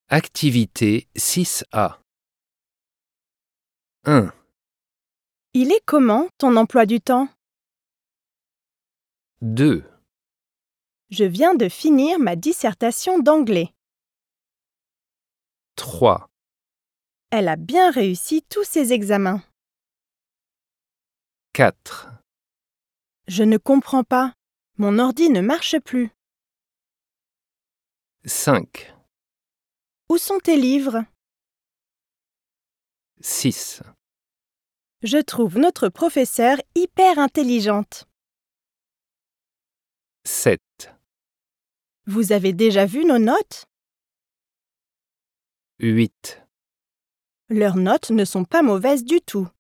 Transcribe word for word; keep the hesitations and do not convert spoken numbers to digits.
Activité six A. un. Il est comment, ton emploi du temps? deux. Je viens de finir ma dissertation d'anglais. trois. Elle a bien réussi tous ses examens. quatre. Je ne comprends pas. Mon ordi ne marche plus. cinq. Où sont tes livres? six. Je trouve notre professeure hyper intelligente. sept. Vous avez déjà vu nos notes? huit. Leurs notes ne sont pas mauvaises du tout.